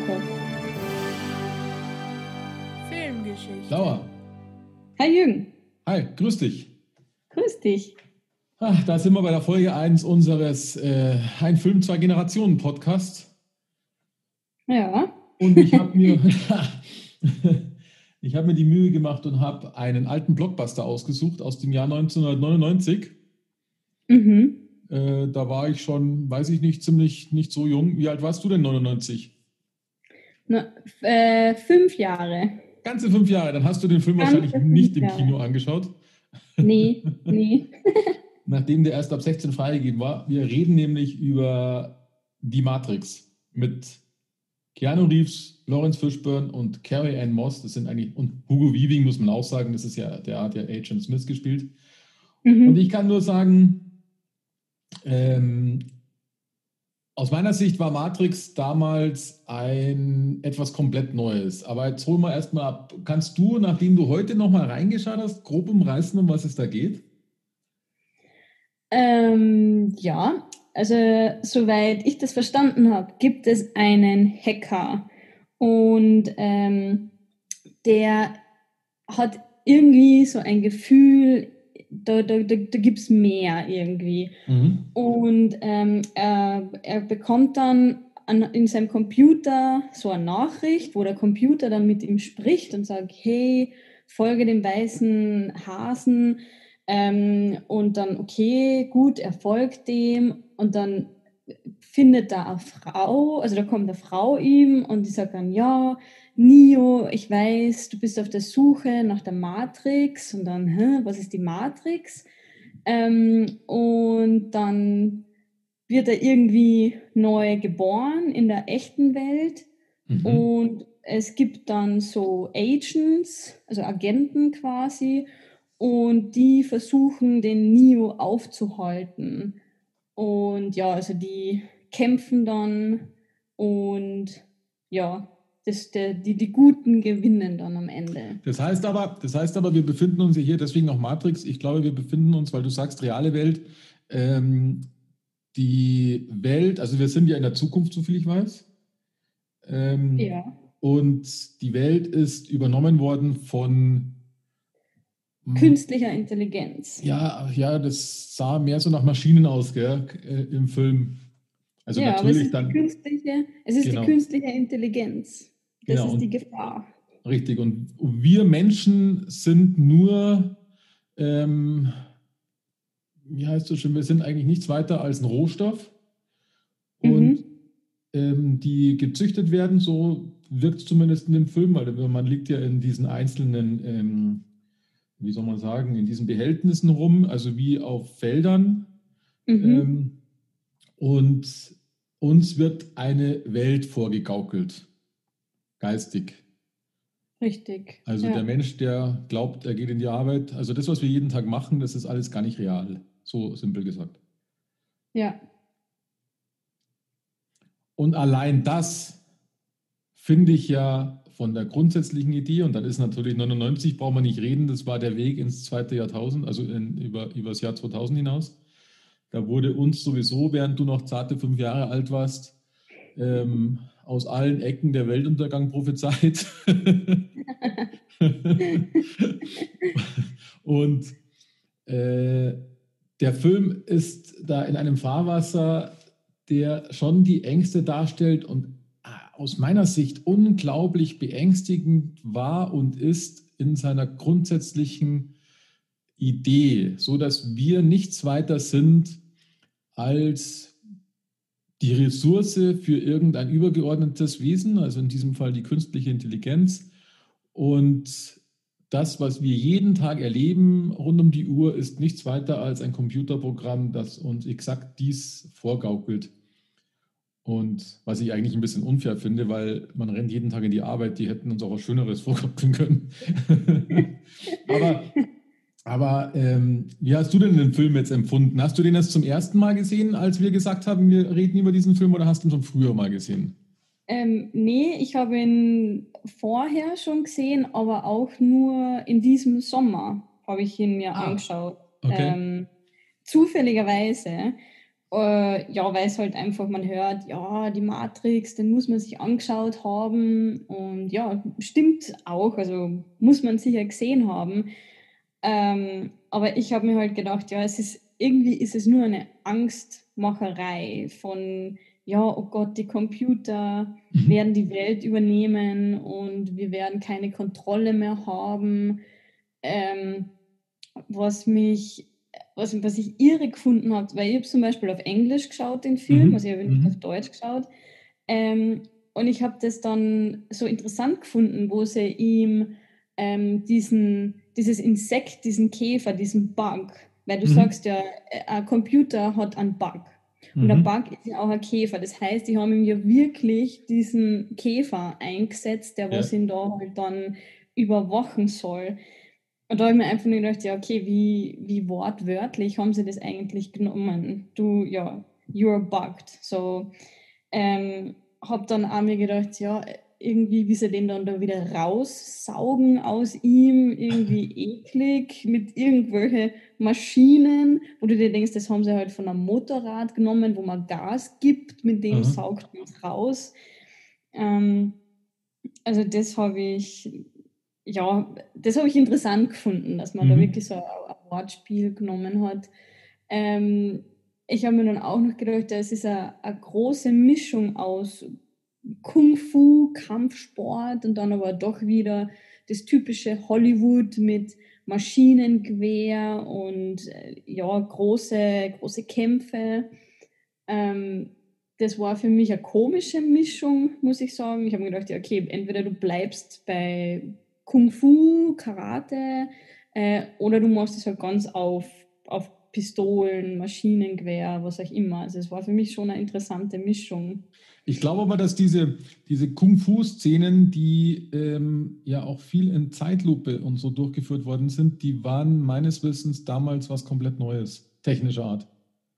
Jakob. Filmgeschichte. Laura, Hi Jürgen. hi, grüß dich. Grüß dich. Da sind wir bei der Folge 1 unseres Ein Film, zwei Generationen Podcasts. Ja. Und ich habe mir, ich hab mir die Mühe gemacht und habe einen alten Blockbuster ausgesucht aus dem Jahr 1999. Mhm. Da war ich schon, weiß ich nicht, ziemlich nicht so jung. Wie alt warst du denn 99? 5 Jahre. Ganze 5 Jahre. Dann hast du den Film Ganze wahrscheinlich 5 nicht im Jahre. Kino angeschaut, Nee. nachdem der erst ab 16 freigegeben war. Wir reden nämlich über Die Matrix mit Keanu Reeves, Lawrence Fishburne und Carrie-Anne Moss. Das sind eigentlich, und Hugo Weaving muss man auch sagen, das ist ja, der hat ja Agent Smith gespielt. Und Mhm. ich kann nur sagen, aus meiner Sicht war Matrix damals ein etwas komplett Neues. Aber jetzt holen wir erstmal ab. Kannst du, nachdem du heute nochmal reingeschaut hast, grob umreißen, um was es da geht? Ja, also soweit ich das verstanden habe, gibt es einen Hacker und der hat irgendwie so ein Gefühl, da gibt es mehr irgendwie. Mhm. Und er bekommt dann in seinem Computer so eine Nachricht, wo der Computer dann mit ihm spricht und sagt, hey, folge dem weißen Hasen. Und dann, okay, gut, er folgt dem. Und dann findet da eine Frau, also da kommt eine Frau ihm und die sagt dann, ja, Neo, ich weiß, du bist auf der Suche nach der Matrix. Und dann, was ist die Matrix? Und dann wird er irgendwie neu geboren in der echten Welt. Mhm. Und es gibt dann so Agents, also Agenten quasi, und die versuchen, den Neo aufzuhalten. Und ja, also die kämpfen dann und ja, die Guten gewinnen dann am Ende. Das heißt aber, wir befinden uns ja hier, deswegen auch Matrix. Ich glaube, wir befinden uns, weil du sagst, reale Welt, die Welt, also wir sind ja in der Zukunft, soviel ich weiß. Ja. Und die Welt ist übernommen worden von, Künstlicher Intelligenz. ja, das sah mehr so nach Maschinen aus, gell, im Film. Also Ja, aber es natürlich ist die dann, genau, künstliche Intelligenz. Das genau, ist die und Gefahr. richtig. Und wir Menschen sind nur, ähm, wie heißt das schon, wir sind eigentlich nichts weiter als ein Rohstoff und Mhm. die gezüchtet werden, so wirkt es zumindest in dem Film, weil man liegt ja in diesen einzelnen, wie soll man sagen, in diesen Behältnissen rum, also wie auf Feldern. Mhm. Ähm, und uns wird eine Welt vorgegaukelt, geistig. Richtig. Also der Ja. Mensch, der glaubt, er geht in die Arbeit, also das, was wir jeden Tag machen, das ist alles gar nicht real, so simpel gesagt. Ja. Und allein das finde ich ja von der grundsätzlichen Idee, und dann ist natürlich 99, brauchen wir nicht reden, das war der Weg ins zweite Jahrtausend, also über das Jahr 2000 hinaus. Da wurde uns sowieso, während du noch zarte 5 Jahre alt warst, aus allen Ecken der Weltuntergang prophezeit. Und der Film ist da in einem Fahrwasser, der schon die Ängste darstellt und aus meiner Sicht unglaublich beängstigend war und ist in seiner grundsätzlichen Idee, so dass wir nichts weiter sind als die Ressource für irgendein übergeordnetes Wesen, also in diesem Fall die künstliche Intelligenz. Und das, was wir jeden Tag erleben rund um die Uhr, ist nichts weiter als ein Computerprogramm, das uns exakt dies vorgaukelt. Und was ich eigentlich ein bisschen unfair finde, weil man rennt jeden Tag in die Arbeit, die hätten uns auch was Schöneres vorgaukeln können. aber wie hast du denn den Film jetzt empfunden? Hast du den erst zum ersten Mal gesehen, als wir gesagt haben, wir reden über diesen Film, oder hast du ihn schon früher mal gesehen? Nee, ich habe ihn vorher schon gesehen, aber auch nur in diesem Sommer habe ich ihn mir Ah, angeschaut. okay. Zufälligerweise. Ja, weil es halt einfach, man hört, ja, die Matrix, den muss man sich angeschaut haben und ja, stimmt auch, also muss man sicher gesehen haben. Aber ich habe mir halt gedacht, ja, irgendwie ist es nur eine Angstmacherei von, ja, oh Gott, die Computer Mhm. werden die Welt übernehmen und wir werden keine Kontrolle mehr haben. Ähm, was mich, was ich irre gefunden habe, weil ich habe zum Beispiel auf Englisch geschaut, den Film, also ich Mhm. habe ihn nicht auf Mhm. Deutsch geschaut. Und ich habe das dann so interessant gefunden, wo sie ihm dieses Insekt, diesen Käfer, diesen Bug, weil du Mhm. sagst ja, ein Computer hat einen Bug. Und der Mhm. Bug ist ja auch ein Käfer. Das heißt, die haben ihm ja wirklich diesen Käfer eingesetzt, der was Ja. ihn da halt dann überwachen soll. Und da habe ich mir einfach nur gedacht, ja, okay, wie wortwörtlich haben sie das eigentlich genommen? Du, ja, you're bugged. So, habe dann auch mir gedacht, ja, irgendwie, wie sie den dann da wieder raussaugen aus ihm, irgendwie eklig, mit irgendwelchen Maschinen, wo du dir denkst, das haben sie halt von einem Motorrad genommen, wo man Gas gibt, mit dem Aha. saugt man es raus. Ähm, also das habe ich, ja, das habe ich interessant gefunden, dass man da wirklich Mhm. so ein Wortspiel genommen hat. Ähm, Ich habe mir dann auch noch gedacht, es ist eine große Mischung aus Kung Fu, Kampfsport und dann aber doch wieder das typische Hollywood mit Maschinengewehr und ja, große Kämpfe. Ähm, Das war für mich eine komische Mischung, muss ich sagen. Ich habe mir gedacht, ja, okay, entweder du bleibst bei Kung Fu, Karate, oder du machst es halt ganz auf Pistolen, Maschinengewehr, was auch immer. Also es war für mich schon eine interessante Mischung. Ich glaube aber, dass diese Kung-Fu-Szenen, die ja auch viel in Zeitlupe und so durchgeführt worden sind, die waren meines Wissens damals was komplett Neues, technischer Art.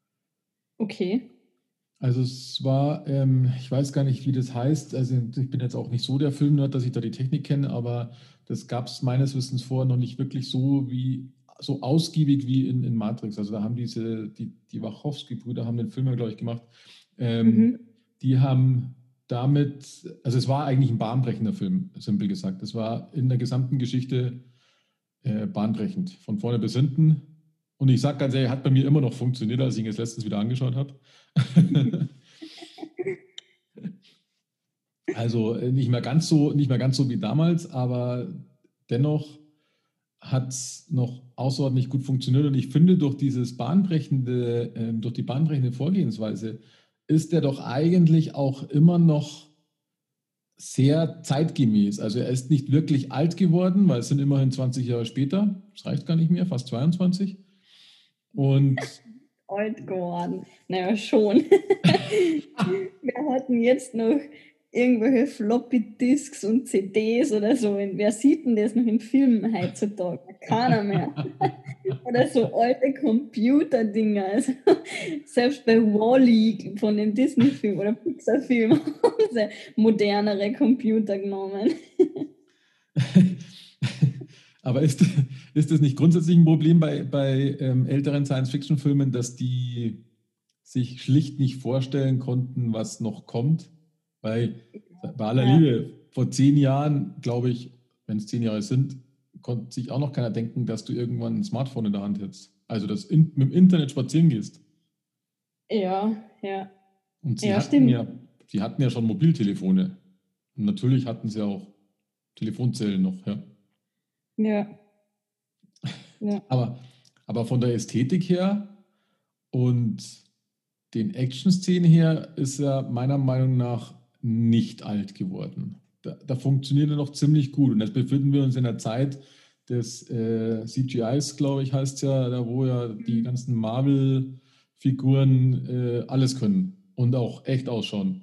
Okay. Also es war, ich weiß gar nicht, wie das heißt. Also ich bin jetzt auch nicht so der Filmnerd, dass ich da die Technik kenne, aber das gab es meines Wissens vorher noch nicht wirklich so ausgiebig wie in Matrix. Also da haben die Wachowski-Brüder haben den Film ja, glaube ich, gemacht. Ähm, Mhm. Die haben damit, also es war eigentlich ein bahnbrechender Film, simpel gesagt. Es war in der gesamten Geschichte bahnbrechend, von vorne bis hinten. Und ich sage ganz ehrlich, hat bei mir immer noch funktioniert, als ich ihn jetzt letztens wieder angeschaut habe. Also nicht mehr ganz so wie damals, aber dennoch hat es noch außerordentlich gut funktioniert. Und ich finde, durch die bahnbrechende Vorgehensweise ist er doch eigentlich auch immer noch sehr zeitgemäß. Also er ist nicht wirklich alt geworden, weil es sind immerhin 20 Jahre später. Das reicht gar nicht mehr, fast 22. Und Alt geworden. Naja, schon. Wir hatten jetzt noch irgendwelche Floppy-Disks und CDs oder so. Wer sieht denn das noch in Filmen heutzutage? Keiner mehr. Oder so alte Computerdinger. Also, selbst bei Wall-E von dem Disney-Film oder Pixar-Film haben sie modernere Computer genommen. Aber ist das nicht grundsätzlich ein Problem bei älteren Science-Fiction-Filmen, dass die sich schlicht nicht vorstellen konnten, was noch kommt? Weil bei aller Ja, Liebe, vor 10 Jahren, glaube ich, wenn es 10 Jahre sind, konnte sich auch noch keiner denken, dass du irgendwann ein Smartphone in der Hand hättest. Also, mit dem Internet spazieren gehst. ja, ja. Und Ja, stimmt. sie hatten ja schon Mobiltelefone. Und natürlich hatten sie auch Telefonzellen noch, ja. Ja, ja. Aber, aber von der Ästhetik her und den Action-Szenen her ist er meiner Meinung nach nicht alt geworden. Da funktioniert er noch ziemlich gut. Und jetzt befinden wir uns in der Zeit des CGIs, glaube ich, heißt es ja, da wo ja die ganzen Marvel-Figuren alles können und auch echt ausschauen.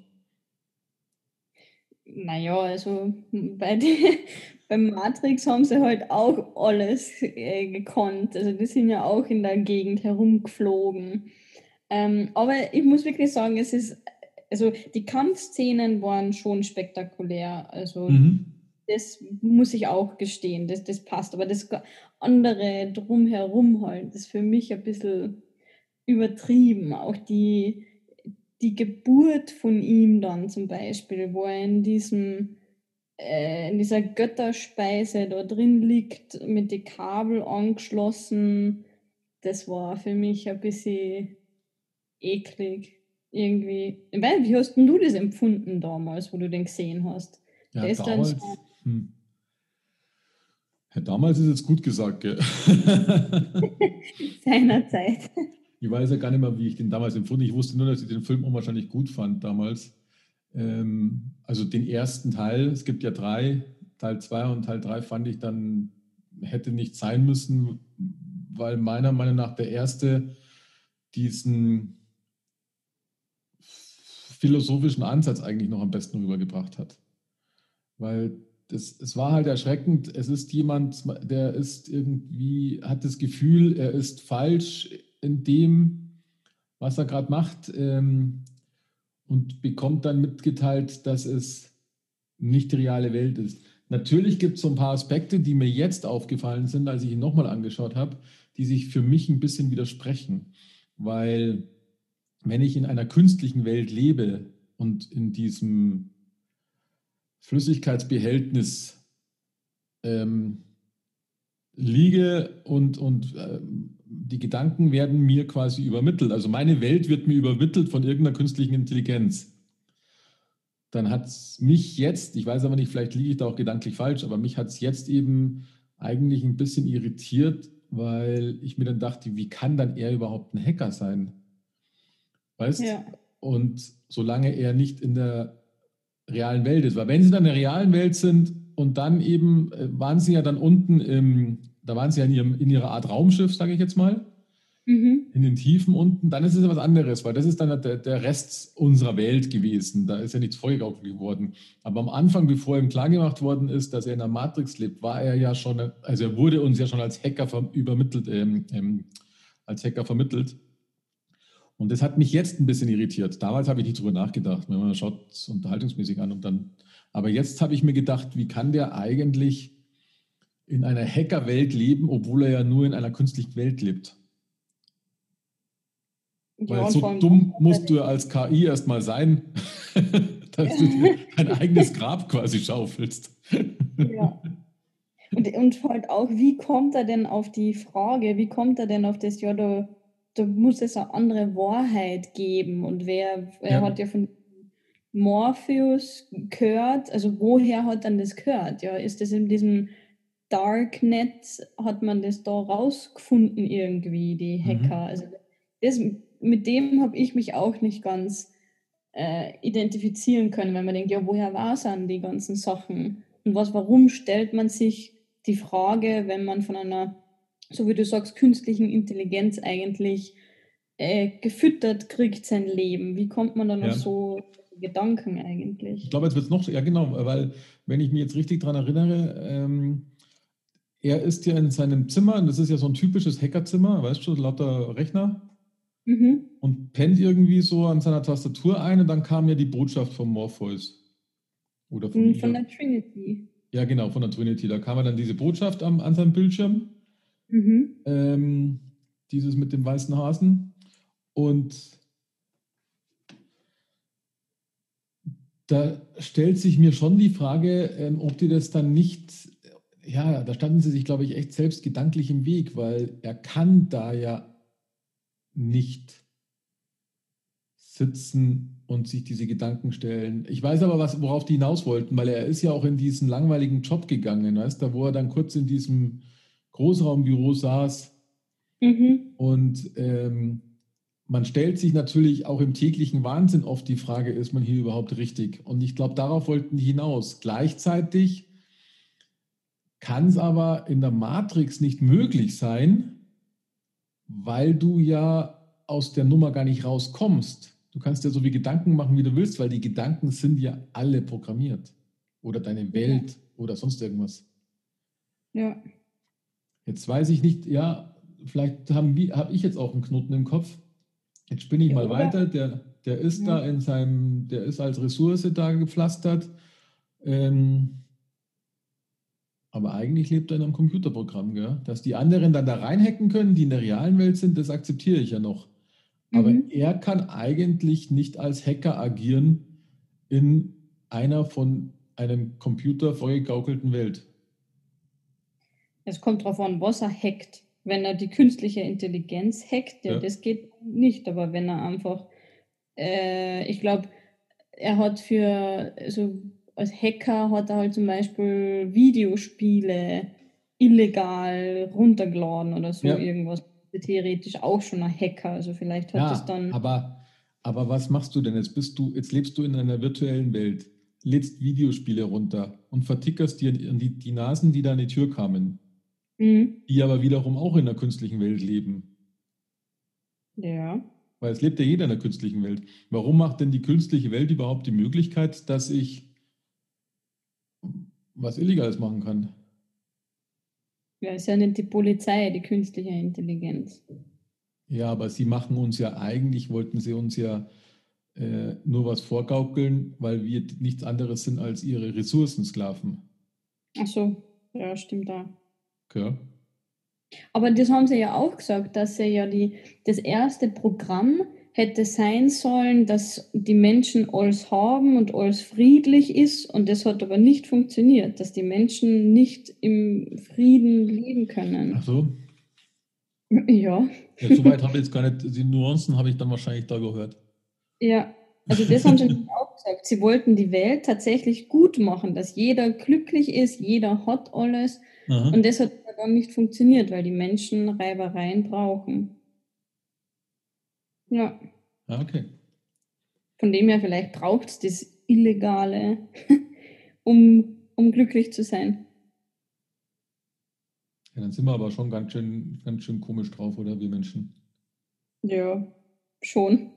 Naja, also beim Matrix haben sie halt auch alles gekonnt. Also die sind ja auch in der Gegend herumgeflogen. Aber ich muss wirklich sagen, also die Kampfszenen waren schon spektakulär. Also Mhm. das muss ich auch gestehen, das passt. Aber das andere drumherum halt, das ist für mich ein bisschen. übertrieben. Auch die Geburt von ihm dann zum Beispiel, wo er in dieser Götterspeise da drin liegt, mit den Kabel angeschlossen, das war für mich ein bisschen eklig. Irgendwie. Weil, wie hast denn du das empfunden damals, wo du den gesehen hast? Ja, Der ist dann so damals. Ja, damals ist jetzt gut gesagt, gell? seiner Zeit. Ich weiß ja gar nicht mehr, wie ich den damals empfunden. Ich wusste nur, dass ich den Film unwahrscheinlich gut fand damals. Also den ersten Teil, es gibt ja drei, Teil 2 und Teil 3 fand ich dann, hätte nicht sein müssen, weil meiner Meinung nach der erste diesen philosophischen Ansatz eigentlich noch am besten rübergebracht hat. Weil es war halt erschreckend, es ist jemand, der ist irgendwie, hat das Gefühl, er ist falsch in dem, was er gerade macht, und bekommt dann mitgeteilt, dass es nicht die reale Welt ist. Natürlich gibt es so ein paar Aspekte, die mir jetzt aufgefallen sind, als ich ihn nochmal angeschaut habe, die sich für mich ein bisschen widersprechen. Weil wenn ich in einer künstlichen Welt lebe und in diesem Flüssigkeitsbehältnis ähm, liege und die Gedanken werden mir quasi übermittelt. Also meine Welt wird mir übermittelt von irgendeiner künstlichen Intelligenz. Dann hat es mich jetzt, ich weiß aber nicht, vielleicht liege ich da auch gedanklich falsch, aber mich hat es jetzt eben eigentlich ein bisschen irritiert, weil ich mir dann dachte, wie kann dann er überhaupt ein Hacker sein? Weißt? Ja. Und solange er nicht in der realen Welt ist. Weil wenn sie dann in der realen Welt sind und dann eben, waren sie ja dann unten da waren sie ja in ihrer Art Raumschiff, sage ich jetzt mal, Mhm. in den Tiefen unten, dann ist es ja was anderes, weil das ist dann der Rest unserer Welt gewesen. Da ist ja nichts vorgegaukelt worden. Aber am Anfang, bevor ihm klargemacht worden ist, dass er in der Matrix lebt, war er ja schon, also er wurde uns ja schon als Hacker übermittelt, als Hacker vermittelt. Und das hat mich jetzt ein bisschen irritiert. Damals habe ich nicht drüber nachgedacht. Man schaut es unterhaltungsmäßig an und dann. Aber jetzt habe ich mir gedacht, wie kann der eigentlich in einer Hacker-Welt leben, obwohl er ja nur in einer künstlichen Welt lebt? Ja, Weil und vor so allem, dumm musst du ja als KI erstmal sein, dass du dir dein eigenes Grab quasi schaufelst. ja. Und halt auch, wie kommt er denn auf die Frage, wie kommt er denn auf das, ja, da muss es eine andere Wahrheit geben. Und er Ja, hat ja von Morpheus gehört, also woher hat dann das gehört? Ja, ist das in diesem Darknet, hat man das da rausgefunden irgendwie, die Hacker? mhm. Also das, mit dem habe ich mich auch nicht ganz identifizieren können, wenn man denkt, ja, woher war es an die ganzen Sachen? Und warum stellt man sich die Frage, wenn man von einer, so wie du sagst, künstlichen Intelligenz eigentlich gefüttert kriegt sein Leben? Wie kommt man dann auf Ja. so Gedanken Ich eigentlich? glaube, jetzt wird es noch, ja genau, weil wenn ich mich jetzt richtig daran erinnere, er ist ja in seinem Zimmer, und das ist ja so ein typisches Hackerzimmer, weißt du, lauter Rechner, Mhm. und pennt irgendwie so an seiner Tastatur ein und dann kam ja die Botschaft von Morpheus oder von Von ihr. der Trinity. Ja, genau, von der Trinity. Da kam ja dann diese Botschaft an seinem Bildschirm, Mhm. ähm, dieses mit dem weißen Hasen. Und da stellt sich mir schon die Frage, ob die das dann nicht, ja, da standen sie sich, glaube ich, echt selbst gedanklich im Weg, weil er kann da ja nicht sitzen und sich diese Gedanken stellen. Ich weiß aber, worauf die hinaus wollten, weil er ist ja auch in diesen langweiligen Job gegangen, weißt du, wo er dann kurz in diesem Großraumbüro saß Mhm. und man stellt sich natürlich auch im täglichen Wahnsinn oft die Frage, ist man hier überhaupt richtig? Und ich glaube, darauf wollten die hinaus. Gleichzeitig kann es aber in der Matrix nicht möglich sein, weil du ja aus der Nummer gar nicht rauskommst. Du kannst dir so wie Gedanken machen, wie du willst, weil die Gedanken sind ja alle programmiert. Oder deine Ja. Welt oder sonst irgendwas. Ja. Jetzt weiß ich nicht, ja, vielleicht hab ich jetzt auch einen Knoten im Kopf. Jetzt spinne ich Ja, mal oder? weiter. Der ist Ja. da der ist als Ressource da gepflastert. Ähm, aber eigentlich lebt er in einem Computerprogramm, gell? Dass die anderen dann da reinhacken können, die in der realen Welt sind, das akzeptiere ich ja noch. Aber Mhm. er kann eigentlich nicht als Hacker agieren in einer von einem Computer vorgegaukelten Welt. Es kommt darauf an, was er hackt. Wenn er die künstliche Intelligenz hackt, ja, Ja, das geht nicht. Aber wenn er einfach, ich glaube, er hat für, also als Hacker hat er halt zum Beispiel Videospiele illegal runtergeladen oder so ja, irgendwas. Theoretisch auch schon ein Hacker. Also vielleicht hat es ja, dann, aber was machst du denn? Jetzt lebst du in einer virtuellen Welt, lädst Videospiele runter und vertickerst dir die Nasen, die da an die Tür kamen, hm, die aber wiederum auch in der künstlichen Welt leben. ja. Weil es lebt ja jeder in der künstlichen Welt. Warum macht denn die künstliche Welt überhaupt die Möglichkeit, dass ich was Illegales machen kann? Ja, ist ja nicht die Polizei, die künstliche Intelligenz. Ja, aber sie machen uns ja eigentlich, wollten sie uns ja nur was vorgaukeln, weil wir nichts anderes sind als ihre Ressourcensklaven. Ach so, ja, stimmt da. Gell? Aber das haben sie ja auch gesagt, dass sie ja das erste Programm hätte sein sollen, dass die Menschen alles haben und alles friedlich ist. Und das hat aber nicht funktioniert, dass die Menschen nicht im Frieden leben Ach können. so. Ja, Ja, soweit habe ich jetzt gar nicht, die Nuancen habe ich dann wahrscheinlich da gehört. ja. Also das haben sie nämlich auch gesagt. Sie wollten die Welt tatsächlich gut machen, dass jeder glücklich ist, jeder hat alles. Aha. Und das hat aber dann nicht funktioniert, weil die Menschen Reibereien brauchen. Ja. Ah, okay. Von dem her, vielleicht braucht es das Illegale, um glücklich zu sein. Ja, dann sind wir aber schon ganz schön komisch drauf, oder wir Menschen? Ja, schon.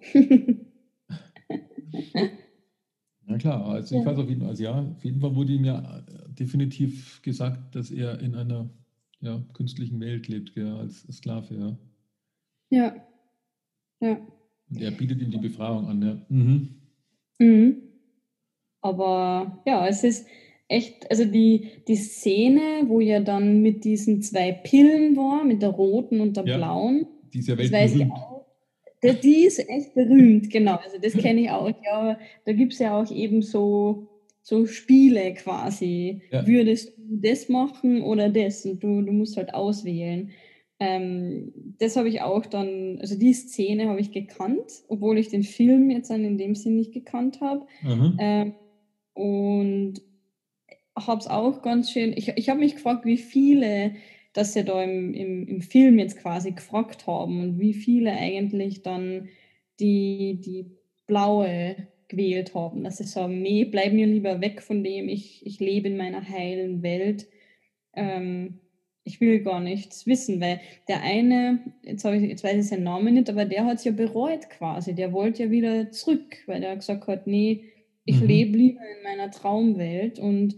Ja klar, also ich Ja. weiß auf jeden Fall, also ja, auf jeden Fall wurde ihm ja definitiv gesagt, dass er in einer ja, künstlichen Welt lebt, gell, als Sklave, ja. Ja, ja. Und er bietet ihm die Befreiung an, ja. Mhm. Mhm. Aber ja, es ist echt, also die Szene, wo ja dann mit diesen zwei Pillen war, mit der roten und der Ja, blauen, die ist ja das weiß ich weltberühmt. auch. Die ist echt berühmt, genau. Also das kenne ich auch. Ja, da gibt es ja auch eben so Spiele quasi. Ja. Würdest du das machen oder das? Und du musst halt auswählen. Das habe ich auch dann, also die Szene habe ich gekannt, obwohl ich den Film jetzt dann in dem Sinn nicht gekannt habe. Aha. Ähm, und habe es auch ganz schön, ich habe mich gefragt, wie viele das ja da im Film jetzt quasi gefragt haben und wie viele eigentlich dann die blaue gewählt haben, dass sie sagen, nee, bleib mir lieber weg von dem, ich lebe in meiner heilen Welt. Ähm, ich will gar nichts wissen, weil der eine, jetzt weiß ich seinen Namen nicht, aber der hat es ja bereut quasi. Der wollte ja wieder zurück, weil der gesagt hat, nee, ich Mhm. lebe lieber in meiner Traumwelt und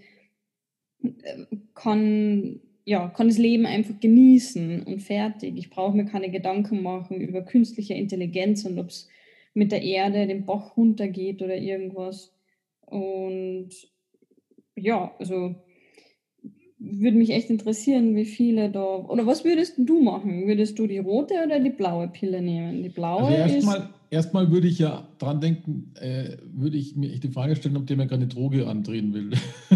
kann das Leben einfach genießen und fertig. Ich brauche mir keine Gedanken machen über künstliche Intelligenz und ob es mit der Erde den Bach runtergeht oder irgendwas. Und ja, also würde mich echt interessieren, wie viele da. Oder was würdest du machen? Würdest du die rote oder die blaue Pille nehmen? Die Also blaue ist. erstmal würde ich ja dran denken, würde ich mir echt die Frage stellen, ob der mir gerade eine Droge andrehen will.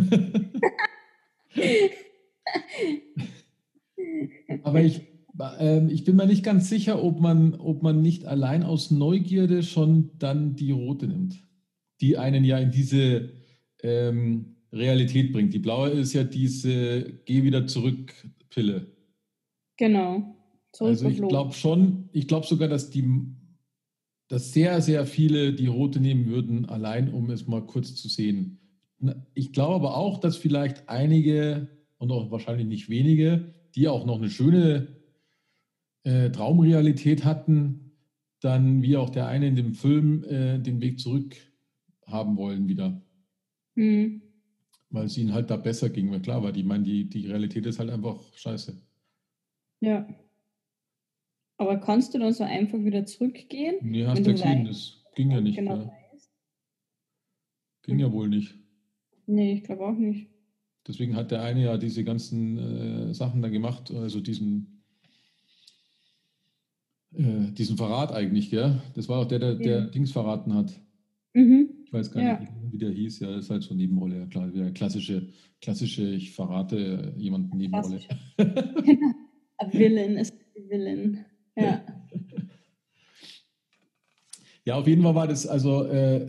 Aber ich bin mir nicht ganz sicher, ob man nicht allein aus Neugierde schon dann die rote nimmt, die einen ja in diese Realität bringt. Die blaue ist ja diese Geh wieder zurück Pille. Genau. Zurück Also auf Los. ich glaube sogar, dass sehr, sehr viele die rote nehmen würden, allein um es mal kurz zu sehen. Ich glaube aber auch, dass vielleicht einige und auch wahrscheinlich nicht wenige, die auch noch eine schöne Traumrealität hatten, dann wie auch der eine in dem Film den Weg zurück haben wollen wieder, Hm. weil es ihnen halt da besser ging. Weil klar war, die meinen, die Realität ist halt einfach scheiße. Ja. Aber kannst du dann so einfach wieder zurückgehen, Nee, wenn hast du ja du gesehen, weißt, das ging ja nicht. genau Gell? weißt? Ging Hm. ja wohl nicht. Nee, ich glaube auch nicht. Deswegen hat der eine ja diese ganzen Sachen da gemacht, also diesen diesen Verrat eigentlich, gell? Das war auch der Ja. Dings verraten hat. Mhm. Ich weiß gar nicht, Ja, wie der hieß. Ja, das ist halt so eine Nebenrolle. Ja, klar, wieder klassische, ich verrate jemanden Nebenrolle. klassischer. Genau. A Villain ist ein Villain. Ja. Ja, auf jeden Fall war das, also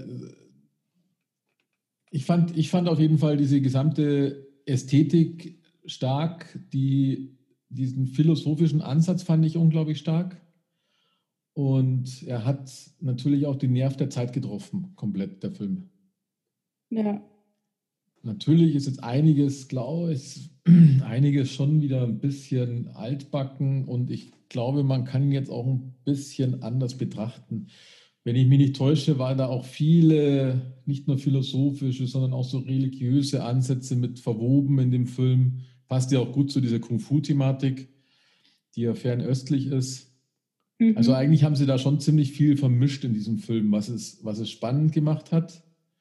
ich fand auf jeden Fall diese gesamte Ästhetik stark, diesen philosophischen Ansatz fand ich unglaublich stark. Und er hat natürlich auch den Nerv der Zeit getroffen, komplett, der Film. Ja. Natürlich ist jetzt einiges, glaube ich, einiges schon wieder ein bisschen altbacken und ich glaube, man kann ihn jetzt auch ein bisschen anders betrachten. Wenn ich mich nicht täusche, waren da auch viele, nicht nur philosophische, sondern auch so religiöse Ansätze mit verwoben in dem Film. Passt ja auch gut zu dieser Kung-Fu-Thematik, die ja fernöstlich ist. Also Mhm. eigentlich haben sie da schon ziemlich viel vermischt in diesem Film, was es spannend gemacht hat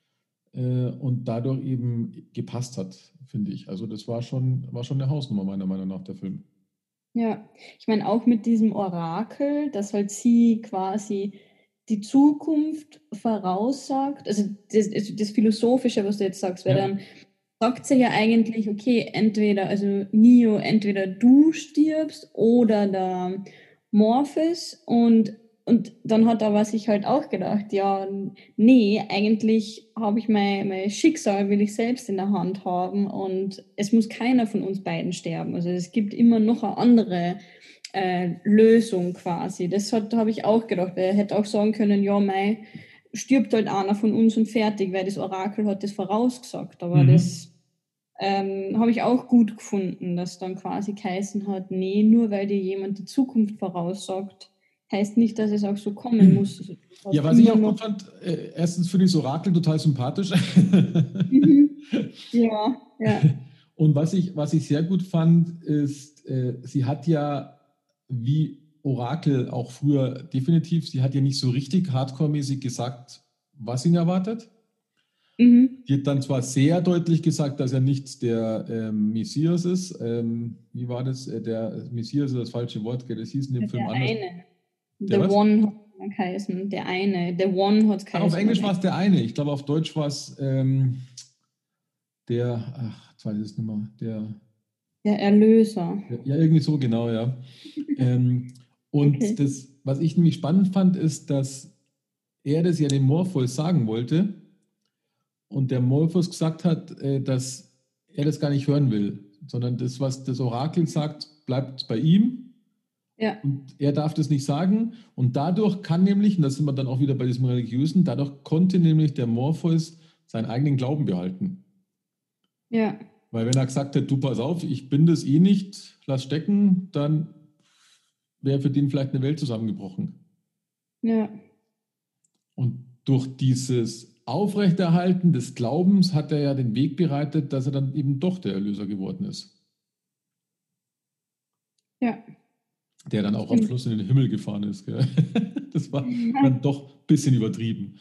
und dadurch eben gepasst hat, finde ich. Also das war schon eine Hausnummer meiner Meinung nach, der Film. Ja. Ich meine, auch mit diesem Orakel, dass halt sie quasi die Zukunft voraussagt, also das Philosophische, was du jetzt sagst, weil Ja. dann sagt sie ja eigentlich, okay, entweder, also Neo, entweder du stirbst oder der Morpheus und dann hat aber sich halt auch gedacht, ja, nee, eigentlich habe ich mein Schicksal, will ich selbst in der Hand haben und es muss keiner von uns beiden sterben. Also es gibt immer noch eine andere Lösung quasi. Das habe ich auch gedacht, weil er hätte auch sagen können, ja, mei, stirbt halt einer von uns und fertig, weil das Orakel hat das vorausgesagt. Aber Mhm. das habe ich auch gut gefunden, dass dann quasi geheißen hat, nee, nur weil dir jemand die Zukunft voraussagt, heißt nicht, dass es auch so kommen muss. Also, du Ja, hast was ich immer auch noch. gut fand, erstens finde ich das Orakel total sympathisch. Mhm. Ja, ja, Und was ich sehr gut fand, ist, sie hat ja, wie Orakel auch früher definitiv, sie hat ja nicht so richtig hardcore-mäßig gesagt, was ihn erwartet. mhm. Die hat dann zwar sehr deutlich gesagt, dass er nicht der Messias ist. Wie war das? Der Messias ist das falsche Wort, gell? Das hieß in dem Film Der anders. eine. Der The was? One hat es geheißen. Der eine. The One hat es Ach, auf geheißen auf Englisch war es Englisch. der eine. Ich glaube, auf Deutsch war es jetzt weiß ich es nicht mehr, Der Erlöser. ja, irgendwie so genau, ja. Ähm, und Okay. das, was ich nämlich spannend fand, ist, dass er das ja dem Morpheus sagen wollte und der Morpheus gesagt hat, dass er das gar nicht hören will, sondern das, was das Orakel sagt, bleibt bei ihm Ja, und er darf das nicht sagen und dadurch kann nämlich, und da sind wir dann auch wieder bei diesem Religiösen, dadurch konnte nämlich der Morpheus seinen eigenen Glauben behalten. ja, Weil wenn er gesagt hätte, du pass auf, ich bin das eh nicht, lass stecken, dann wäre für den vielleicht eine Welt zusammengebrochen. ja, Und durch dieses Aufrechterhalten des Glaubens hat er ja den Weg bereitet, dass er dann eben doch der Erlöser geworden ist. ja, Der dann auch am stimmt. Schluss in den Himmel gefahren ist. Gell? Das war dann doch ein bisschen übertrieben.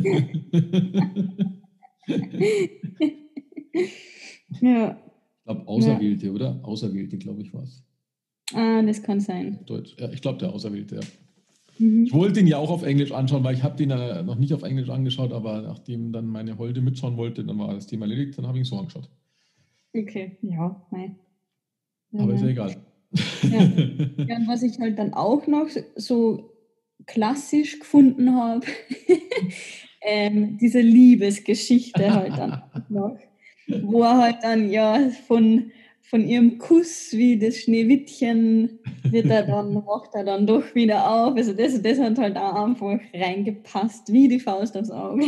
Ja, Ich glaube, ja. Auserwählte, oder? Auserwählte, glaube ich, war es. Ah, das kann sein. Deutsch. Ja, ich glaube, der Auserwählte, ja. Ich Mhm. wollte ihn ja auch auf Englisch anschauen, weil ich habe den ja noch nicht auf Englisch angeschaut, aber nachdem dann meine Holde mitschauen wollte, dann war das Thema erledigt, dann habe ich ihn so angeschaut. Okay, ja, nein. Aber ist ja Ja. egal. Ja. Ja, und was ich halt dann auch noch so klassisch gefunden habe, diese Liebesgeschichte halt dann auch noch, wo er halt dann ja von ihrem Kuss wie das Schneewittchen wacht er dann doch wieder auf. Also das hat halt auch einfach reingepasst, wie die Faust aufs Auge.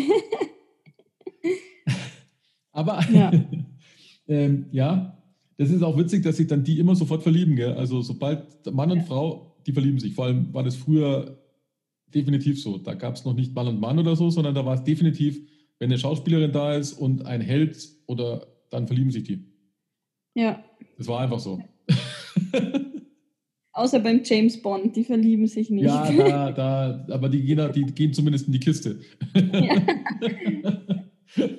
Aber Ja, ja, das ist auch witzig, dass sich dann die immer sofort verlieben. Gell? Also sobald Mann und Frau, die verlieben sich. Vor allem war das früher definitiv so. Da gab es noch nicht Mann und Mann oder so, sondern da war es definitiv, wenn eine Schauspielerin da ist und ein Held oder dann verlieben sich die. ja. Das war einfach so. Außer beim James Bond, die verlieben sich nicht. Ja, aber die gehen zumindest in die Kiste. Ja.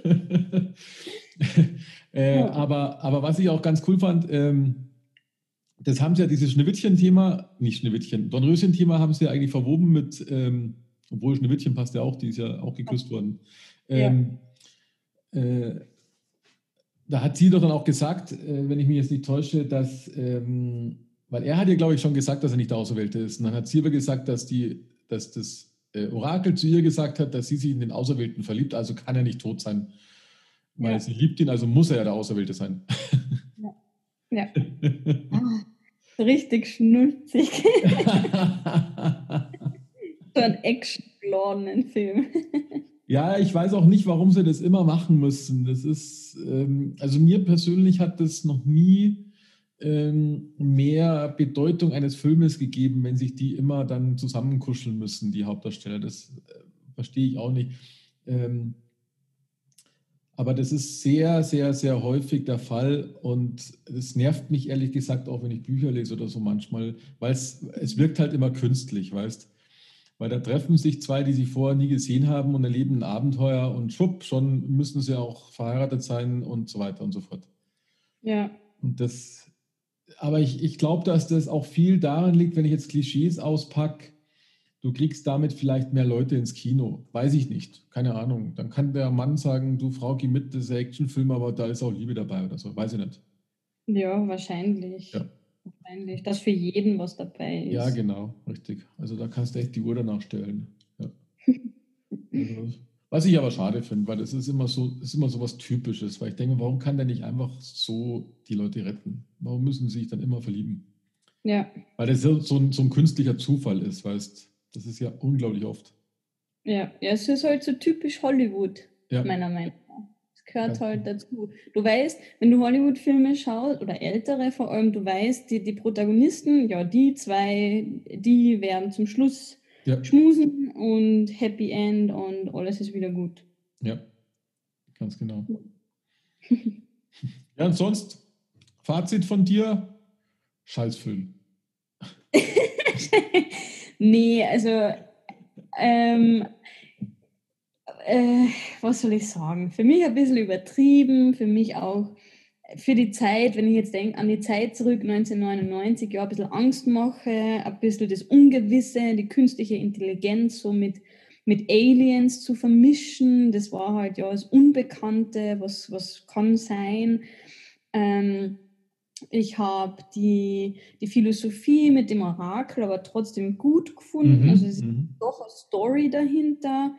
aber was ich auch ganz cool fand, das haben sie ja, dieses Schneewittchen-Thema, nicht Schneewittchen, Dornröschen-Thema haben sie ja eigentlich verwoben mit, obwohl Schneewittchen passt ja auch, die ist ja auch geküsst worden. Ja. Ähm, äh, Da hat sie doch dann auch gesagt, wenn ich mich jetzt nicht täusche, weil er hat ja, glaube ich, schon gesagt, dass er nicht der Auserwählte ist. Und dann hat sie aber gesagt, dass das Orakel zu ihr gesagt hat, dass sie sich in den Auserwählten verliebt, also kann er nicht tot sein, weil Ja. sie liebt ihn, also muss er ja der Auserwählte sein. Ja. Ja. Ah, richtig schnulzig. So ein actiongeladenen Film. Ja, ich weiß auch nicht, warum sie das immer machen müssen. Das ist, also mir persönlich hat das noch nie mehr Bedeutung eines Filmes gegeben, wenn sich die immer dann zusammenkuscheln müssen, die Hauptdarsteller. Das verstehe ich auch nicht. Ähm, aber das ist sehr, sehr, sehr häufig der Fall und es nervt mich ehrlich gesagt auch, wenn ich Bücher lese oder so manchmal, weil es wirkt halt immer künstlich, weißt? Weil da treffen sich zwei, die sich vorher nie gesehen haben und erleben ein Abenteuer und schwupp, schon müssen sie auch verheiratet sein und so weiter und so fort. Ja. Und aber ich glaube, dass das auch viel daran liegt, wenn ich jetzt Klischees auspacke, du kriegst damit vielleicht mehr Leute ins Kino. Weiß ich nicht, keine Ahnung. Dann kann der Mann sagen, du Frau, geh mit, das ist ein Actionfilm, aber da ist auch Liebe dabei oder so. Weiß ich nicht. Ja, wahrscheinlich. Ja, Wahrscheinlich. Dass für jeden was dabei ja, ist. genau, richtig. Also da kannst du echt die Uhr danach stellen. Ja. Also, was ich aber schade finde, weil das ist immer so was Typisches, weil ich denke, warum kann der nicht einfach so die Leute retten? Warum müssen sie sich dann immer verlieben? Ja. Weil das so ein künstlicher Zufall ist, weißt, das ist ja unglaublich oft. Ja. Ja, es ist halt so typisch Hollywood, Ja, meiner Meinung nach. Es gehört ganz halt dazu. Du weißt, wenn du Hollywood-Filme schaust, oder ältere vor allem, du weißt, die Protagonisten, ja, die zwei, die werden zum Schluss ja, schmusen und Happy End und alles ist wieder gut. ja, ganz genau. Ja, und sonst, Fazit von dir, Scheißfilm. Nee, also, ähm, äh, was soll ich sagen? Für mich ein bisschen übertrieben, für mich auch für die Zeit, wenn ich jetzt denke an die Zeit zurück, 1999, ja, ein bisschen Angst mache, ein bisschen das Ungewisse, die künstliche Intelligenz so mit Aliens zu vermischen. Das war halt ja das Unbekannte, was kann sein. Ähm, Ich habe die Philosophie mit dem Orakel aber trotzdem gut gefunden. Also Mhm, es ist mhm. doch eine Story dahinter.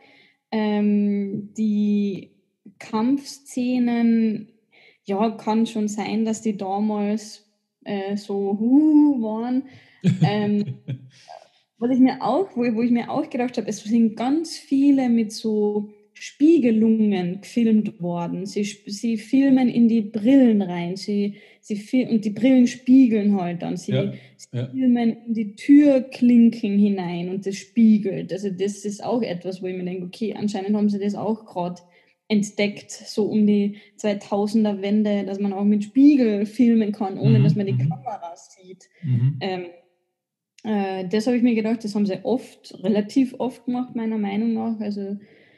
Die Kampfszenen, ja, kann schon sein, dass die damals so waren. Ähm, wo ich mir auch gedacht habe, es sind ganz viele mit so Spiegelungen gefilmt worden. Sie filmen in die Brillen rein, und die Brillen spiegeln halt dann. Ja, Sie ja. filmen in die Türklinken hinein und das spiegelt. Also das ist auch etwas, wo ich mir denke, okay, anscheinend haben sie das auch gerade entdeckt, so um die 2000er Wende, dass man auch mit Spiegel filmen kann, ohne dass Mhm, man die mhm, Kamera sieht. mhm. Ähm, Das habe ich mir gedacht, das haben sie relativ oft gemacht, meiner Meinung nach. Also,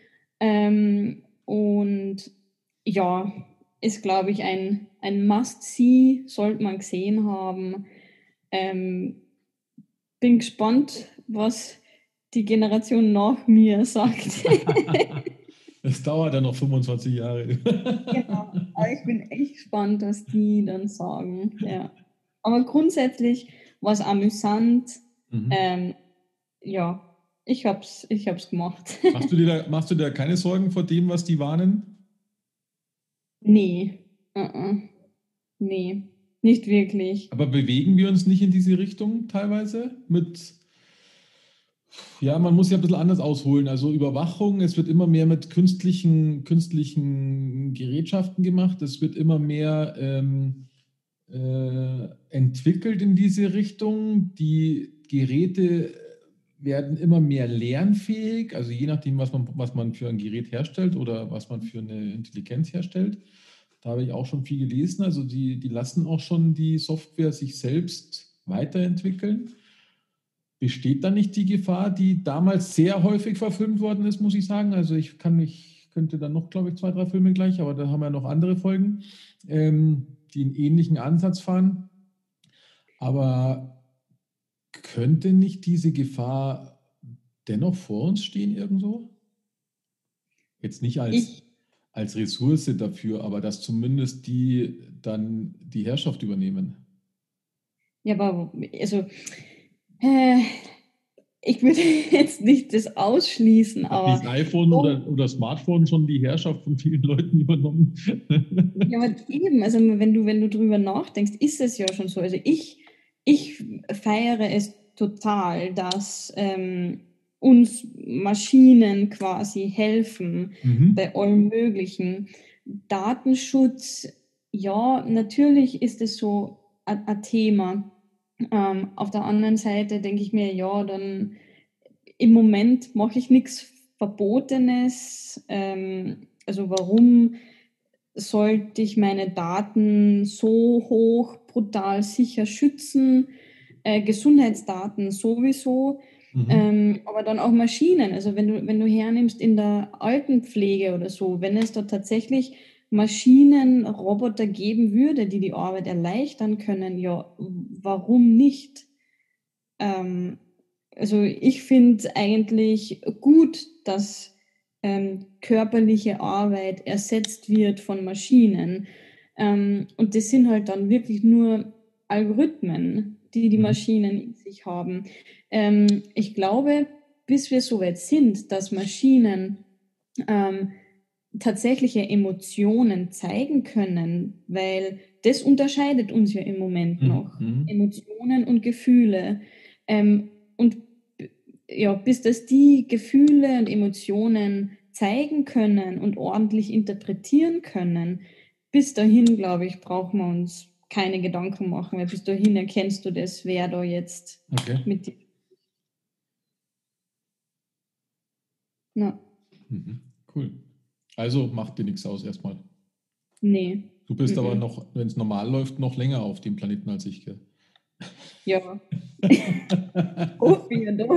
und ja, ist, glaube ich, ein Must-See, sollte man gesehen haben. Ähm, Bin gespannt, was die Generation nach mir sagt. Es dauert ja noch 25 Jahre. Genau, aber ich bin echt gespannt, was die dann sagen. Ja. Aber grundsätzlich war es amüsant. Mhm. Ähm, ja, ich hab's gemacht. Machst du dir keine Sorgen vor dem, was die warnen? Nee, nee, nicht wirklich. Aber bewegen wir uns nicht in diese Richtung teilweise? Ja, man muss ja ein bisschen anders ausholen. Also Überwachung, es wird immer mehr mit künstlichen Gerätschaften gemacht. Es wird immer mehr entwickelt in diese Richtung. Die Geräte werden immer mehr lernfähig, also je nachdem, was man für ein Gerät herstellt oder was man für eine Intelligenz herstellt. Da habe ich auch schon viel gelesen. Also die lassen auch schon die Software sich selbst weiterentwickeln. Besteht da nicht die Gefahr, die damals sehr häufig verfilmt worden ist, muss ich sagen? Also könnte dann noch, glaube ich, zwei, drei Filme gleich, aber da haben wir noch andere Folgen, die einen ähnlichen Ansatz fahren. Aber könnte nicht diese Gefahr dennoch vor uns stehen irgendwo? Jetzt nicht Ich, als Ressource dafür, aber dass zumindest die dann die Herrschaft übernehmen. ja, aber, also, äh, ich würde jetzt nicht das ausschließen, Hat aber nicht das iPhone so, oder Smartphone schon die Herrschaft von vielen Leuten übernommen? ja, aber eben, also wenn du drüber nachdenkst, ist es ja schon so. Also ich feiere es total, dass uns Maschinen quasi helfen Mhm. bei allem Möglichen. Datenschutz, ja, natürlich ist es so ein Thema. Auf der anderen Seite denke ich mir, ja, dann im Moment mache ich nichts Verbotenes. Also warum sollte ich meine Daten so hoch, brutal sicher schützen? Gesundheitsdaten sowieso, Mhm. aber dann auch Maschinen. Also wenn du hernimmst in der Altenpflege oder so, wenn es da tatsächlich Maschinen, Roboter geben würde, die die Arbeit erleichtern können, ja, warum nicht? Ähm, also ich finde eigentlich gut, dass körperliche Arbeit ersetzt wird von Maschinen. Und das sind halt dann wirklich nur Algorithmen, die die Mhm. Maschinen in sich haben. Ich glaube, bis wir so weit sind, dass Maschinen ähm, tatsächliche Emotionen zeigen können, weil das unterscheidet uns ja im Moment Mhm. noch. Mhm. Emotionen und Gefühle. Und ja, bis dass die Gefühle und Emotionen zeigen können und ordentlich interpretieren können, bis dahin, glaube ich, brauchen wir uns keine Gedanken machen, weil bis dahin erkennst du das, wer da jetzt Okay. mit dir. Na, Mhm. Cool. Also macht dir nichts aus erstmal. nee. Du bist aber Mm-mm. noch, wenn es normal läuft, noch länger auf dem Planeten als ich, gell? Ja, hoffe ich ja doch.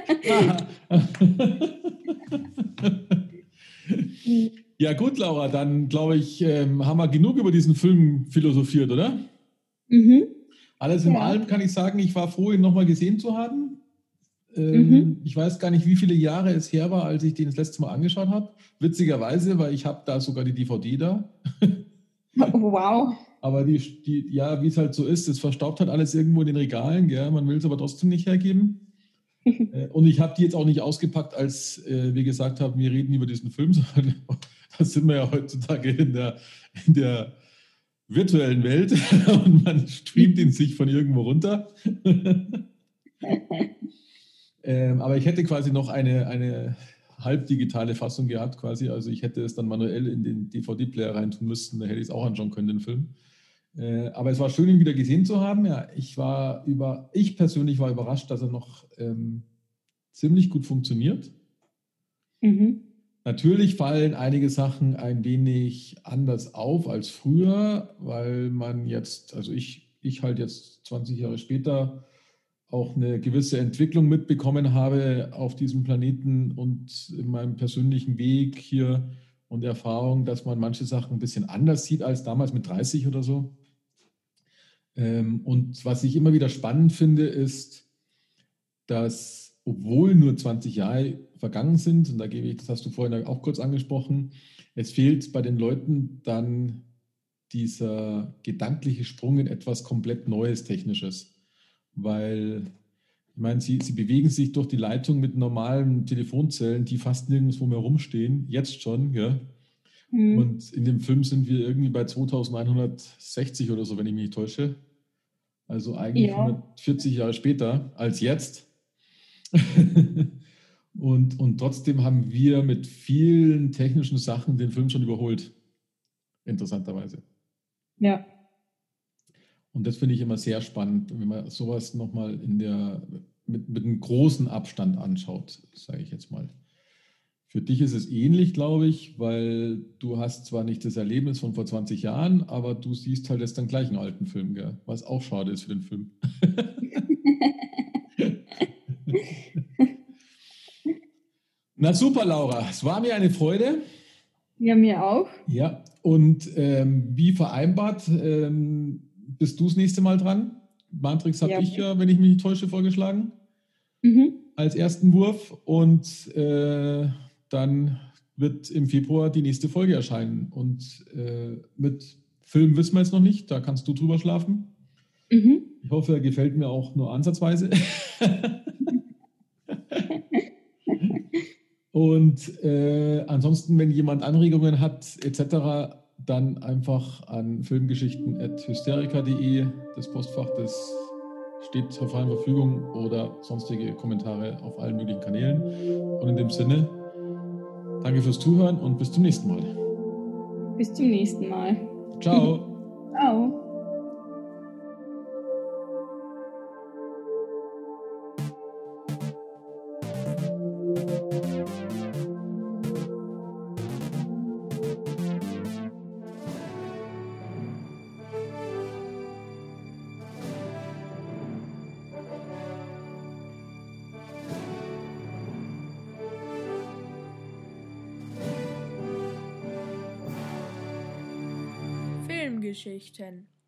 Ja gut, Laura, dann glaube ich, haben wir genug über diesen Film philosophiert, oder? Mhm. Alles in Ja. allem kann ich sagen, ich war froh, ihn nochmal gesehen zu haben. Mhm. Ich weiß gar nicht, wie viele Jahre es her war, als ich den das letzte Mal angeschaut habe. Witzigerweise, weil ich habe da sogar die DVD da. Wow. Aber ja, wie es halt so ist, es verstaubt halt alles irgendwo in den Regalen, gell? Man will es aber trotzdem nicht hergeben. Und ich habe die jetzt auch nicht ausgepackt, als wir gesagt haben, wir reden über diesen Film, sondern da sind wir ja heutzutage in der virtuellen Welt und man streamt ihn sich von irgendwo runter. Aber ich hätte quasi noch eine halbdigitale Fassung gehabt, quasi. Also ich hätte es dann manuell in den DVD-Player reintun müssen, da hätte ich es auch anschauen können, den Film. Aber es war schön, ihn wieder gesehen zu haben. Ja, ich persönlich war überrascht, dass er noch ziemlich gut funktioniert. Mhm. Natürlich fallen einige Sachen ein wenig anders auf als früher, weil man jetzt, also ich halt jetzt 20 Jahre später auch eine gewisse Entwicklung mitbekommen habe auf diesem Planeten und in meinem persönlichen Weg hier und Erfahrung, dass man manche Sachen ein bisschen anders sieht als damals mit 30 oder so. Und was ich immer wieder spannend finde, ist, dass obwohl nur 20 Jahre vergangen sind, und da gebe ich, das hast du vorhin auch kurz angesprochen, es fehlt bei den Leuten dann dieser gedankliche Sprung in etwas komplett Neues, Technisches. Weil, ich meine, sie bewegen sich durch die Leitung mit normalen Telefonzellen, die fast nirgendwo mehr rumstehen, jetzt schon, ja. Mhm. Und in dem Film sind wir irgendwie bei 2160 oder so, wenn ich mich nicht täusche. Also eigentlich Ja, 140 Jahre später als jetzt. Und trotzdem haben wir mit vielen technischen Sachen den Film schon überholt, interessanterweise. ja. Und das finde ich immer sehr spannend, wenn man sowas nochmal mit einem großen Abstand anschaut, sage ich jetzt mal. Für dich ist es ähnlich, glaube ich, weil du hast zwar nicht das Erlebnis von vor 20 Jahren, aber du siehst halt jetzt dann gleich einen alten Film, gell? Was auch schade ist für den Film. Na super, Laura. Es war mir eine Freude. Ja, mir auch. Ja, und wie vereinbart, bist du das nächste Mal dran? Matrix habe Ja. ich ja, wenn ich mich nicht täusche, vorgeschlagen Mhm. als ersten Wurf. Und dann wird im Februar die nächste Folge erscheinen. Und mit Film wissen wir jetzt noch nicht, da kannst du drüber schlafen. Mhm. Ich hoffe, er gefällt mir auch nur ansatzweise. Und ansonsten, wenn jemand Anregungen hat etc., dann einfach an filmgeschichten@hysterica.de, das Postfach, das steht zur freien Verfügung, oder sonstige Kommentare auf allen möglichen Kanälen. Und in dem Sinne, danke fürs Zuhören und bis zum nächsten Mal. Bis zum nächsten Mal. Ciao. Ciao. Filmgeschichten.